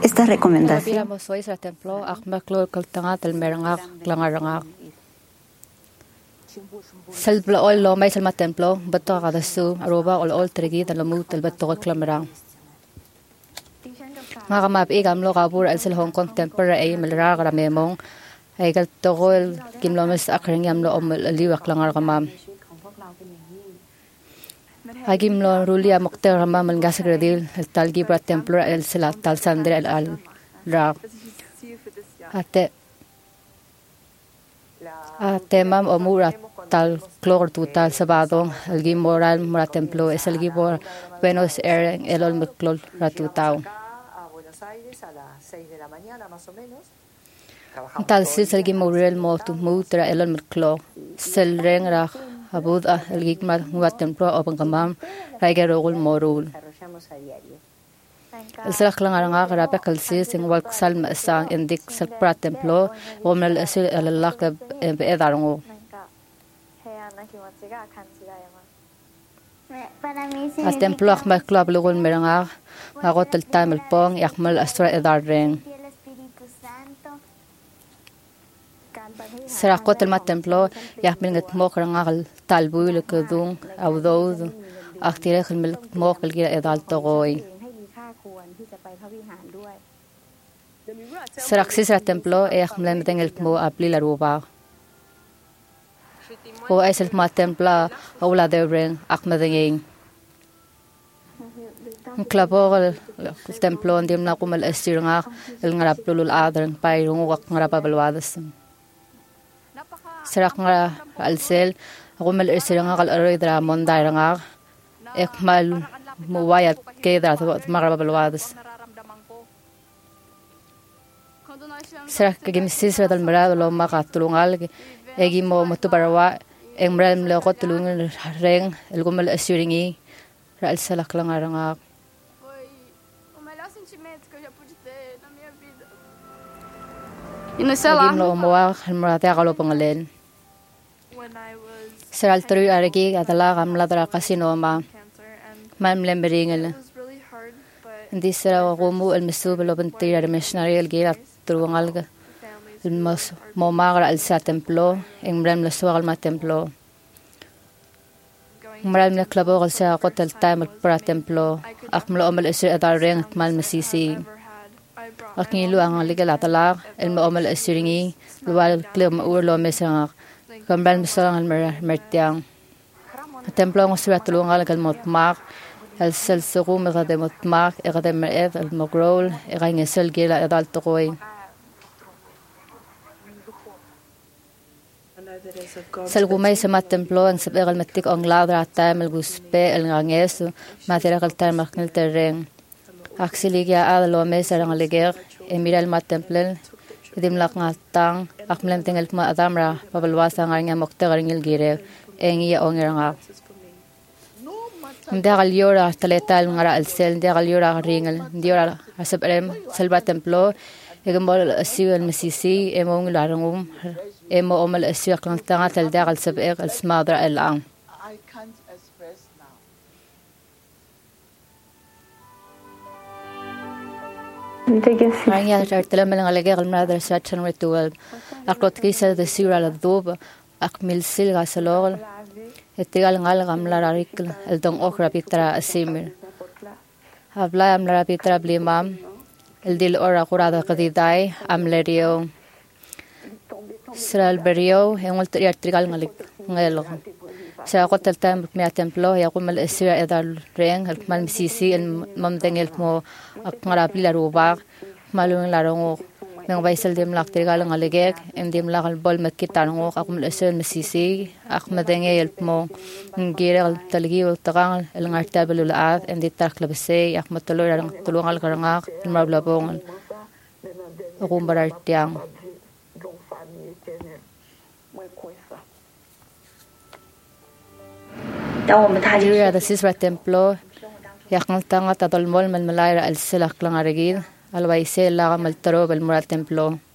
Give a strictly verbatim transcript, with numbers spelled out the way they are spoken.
estas recomendaciones. Selbla ol lo mai selma templo beto kada su aroba ol ol tregi dan lo mutel beto klamra ngaga map igam lo gabur al sel hong kong tempera ay melra gara memong ay gal togol kimlomes akreng yam lo om liwak langar gamam agim lo rulia mokter gamam man gasagradil el talgi bra templo el sela tal sandre al al ra ate ate mam omura tal clor total sabado el gimoral mora templo es el gibor Venus er el ol mclol ratutao tal sil el gimorel motu mutra el ol mclo sel rengra abuda el gigmar mora templo open gamam raigerogul morul el selaklang aranga grape kalsi sing walk salma sa indik sel pra templo omel asil el lakab be edarongo al templo akmal club lugul meranga agot el time el pong yakmal astra edar ren serakot el templo yakmil ngat mokrang al talbul kedung awdod aktire khmil mok el gira edal togoy seraksis el templo yakmil meten el mo apli la ruba o es el ma templa aula de ren akmadeng klabo el templo ndim na kumal esirnga el ngarap lulul adren pairung wak ngarapa balwadas serak ngara alsel kumal esirnga kal aridra mondairanga ekmal muwayat kedra magrapa balwadas serak gimsis dal merado lo makatulungal egi mo motubarawa emrem le kotulung reng el kumal esiringi ral selak langaranga Nagim lo moa halmrate agalo pangalen seral tru aregi adala gamla dra casino ma mam lembringel ndi sera gomu el mesub lo bentira de missionary el gira truangalga el mas mo magra al sa templo emrem le suagal ma templo mral le club al sa hotel time para templo akmlo amal esir adar reng mal mesisi akin lu ang legal atala el mo amal esiringi luwal klem ur lo mesang kambal mesang al mertiang templo ng surat tulungal kal motmak el sel surum de motmak e de mer el mogrol e gain sel gela adal toy sel gumay sa mat templo ang sabegal matik ang ladra tam el guspe el nganges matera kal tam maknel terreng aksiligia adalo mesa ang leger emiral mat temple dim lak ngatang akmlem tingel ma adamra pabalwasa nga mokta garingil gire engi ongeranga ndagal yora taletal ngara alsel ndagal yora ringel ndiora asabrem selva templo egembol asiu el mesisi emong larangum emo omal asiu klantanga tel dagal sabek al smadra el ang Rangya tartala melang alage galmada sachan ritual akot kisa de sura la doba akmil sil gasalol etigal ngal gamla rarik el dong okra pitra asimir habla amla pitra blimam el dil ora curada qadidai amlerio sral berio engol triar trigal ngalik ngelo sa qotel tam mi templo yaqum al asira edal reng al mal misisi el mamdeng el mo akngara pilaruba malung larongo nang baisal dim lak trigal ngalegek endim lakal bol makitango akum al asir misisi akmadeng el mo ngire al talgi wa tagang el ngarta belul ad endi taklabse akmatolor ang tulungal karangak mablabong akum barartiang Jira da sisra templo yaknal tanga tadol mol mal malaira al silak lang arigid alwaise la mal taro bel mural templo